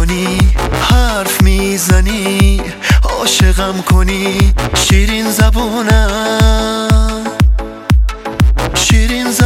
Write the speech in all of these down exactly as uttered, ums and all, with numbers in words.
کنی، حرف میزنی، عاشقم کنی، شیرین زبونم، شیرین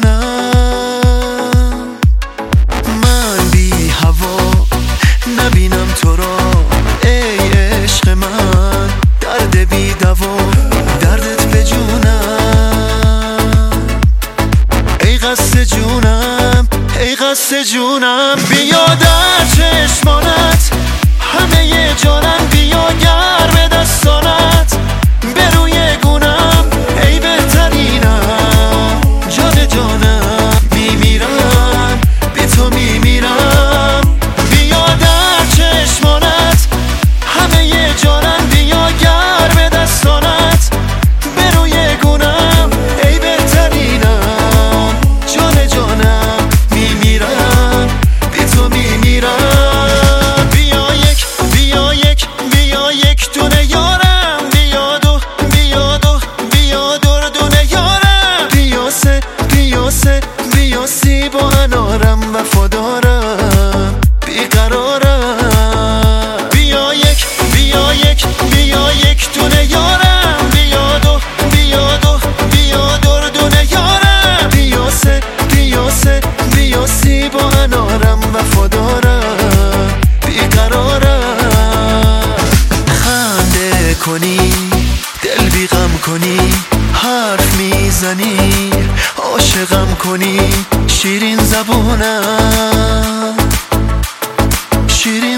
زبونم. من بی هوا نبینم تو را، ای عشق من، درد بی دوا، دردت به جونم، ای قصد جونم، ای قصد جونم. بیا در چشمانت همه جانم، بیا گرم دستانت به روی گونم، ای بهترینم، جان جانم، میمیرم بی تو میمیرم. بیا در چشمانت همه جانم، بیا گرم دستانت به روی گونم، ای بهترینم، جان جانم، میمیرم بی تو میمیرم. بیا یک بیا یک بیا یک دونه یارم، بیا دو بیا دو بیا دور دونه یارم، بیا سه بیا سه بیا سی با انارم، وفادارم بیقرارم. بیا یک بیا یک بیا یک دونه یارم، بیا دو بیا دو بیا دور دونه یارم، بیا سه بیا سه بیا سی با انارم، وفادارم بیقرارم. خنده کنی، دل بی غم کنی، حرف میزنی، عاشقم کنی، شیرین زبونم، شیرین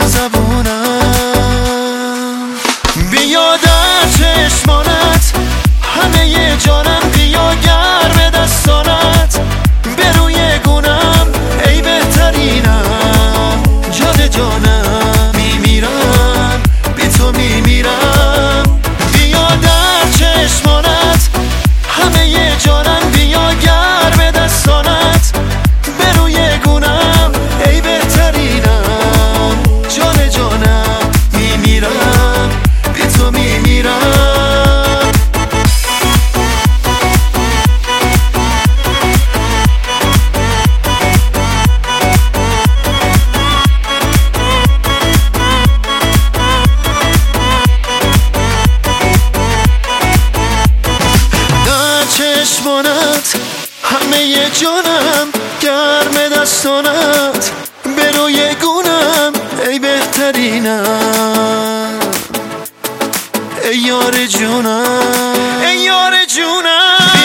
زبونم. بیا در چشمانت همه جانم، بیا گرم دستانت به روی گونم، ای بهترینم، جان جانم، میمیرم بی تو میمیرم. بیا در چشمانت همه جانم، بیا گرم دستانت به روی گونم، ای بهترینم، جان جانم، میمیرم بی تو میمیرم. در چشمانت همه جانم، گرم دستانت به روی گونم، ای بهترینم، ای یار جونم، ای یار جونم.